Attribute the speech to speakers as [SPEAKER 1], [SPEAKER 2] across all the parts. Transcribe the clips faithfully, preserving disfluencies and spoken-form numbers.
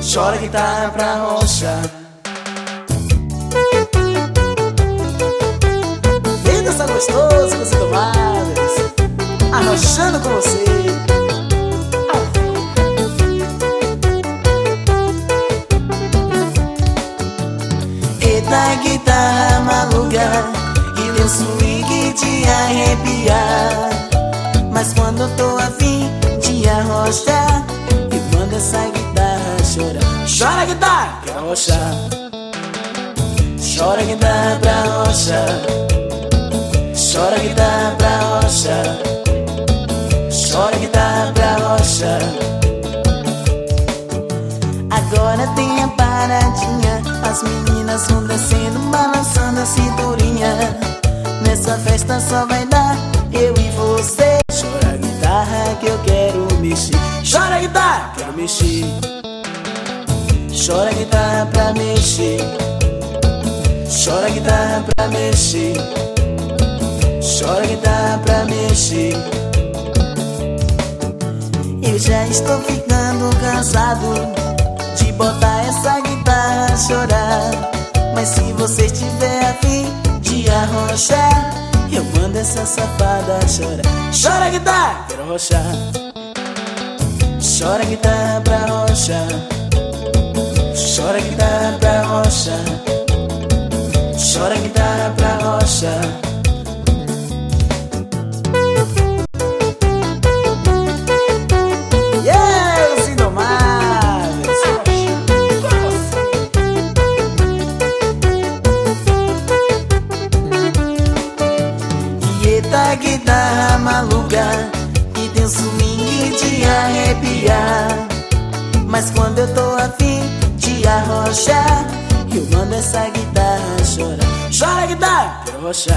[SPEAKER 1] chora guitarra pra rocha. Vem dançar gostoso com os indomáveis, arrochando com você. Eita guitarra maluca, que tem swing de arrepiar. Mas quando eu tô afim de arrochar, eu mando essa guitarra chorar. Chora guitarra pra rochar, chora guitarra pra rochar, chora guitarra pra rochar, chora guitarra pra rochar. Agora tem a paradinha, as meninas vão descendo, balançando a cinturinha. Nessa festa só vai dar eu e você. Chora guitarra que eu quero mexer, chora guitarra, quero mexer. Chora guitarra pra mexer, chora guitarra pra mexer, chora guitarra pra mexer. Eu já estou ficando cansado de botar essa guitarra a chorar. Mas se você estiver afim de arrochar, eu mando essa safada chorar. Chora guitarra, quero rochar. Chora guitarra pra rochar, chora guitarra pra rochar, chora guitarra pra rochar. Yeah, os indomáveis. E eita guitarra maluca, que tem swing de arrepiar. Mas quando eu tô afim de arrochar, eu mando essa guitarra chorar. Chora guitarra, quero rochar.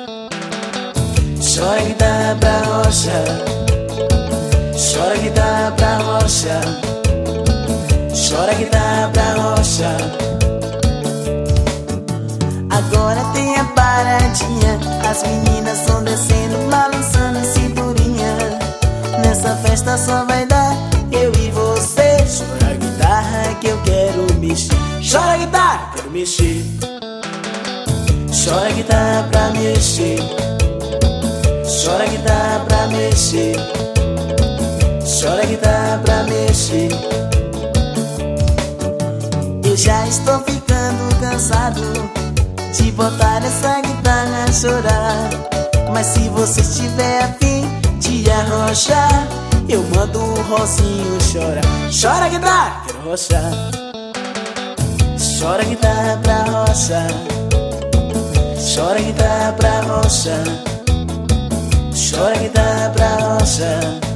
[SPEAKER 1] Chora guitarra pra rochar, chora guitarra pra rochar, chora guitarra pra rochar. Agora tem a paradinha, as meninas vão descendo, balançando a cinturinha. Nessa festa só vai dar eu e você. Chora guitarra que eu quero mexer, chora guitarra, quero mexer. Chora guitarra pra mexer, chora guitarra pra mexer, chora guitarra pra mexer. Eu já estou ficando cansado de botar essa guitarra a chorar. Mas se você estiver afim de arrochar, eu mando o rosinho chorar. Chora guitarra, quero rochar. Chora guitarra pra rochar, chora guitarra pra rochar, chora guitarra pra rochar.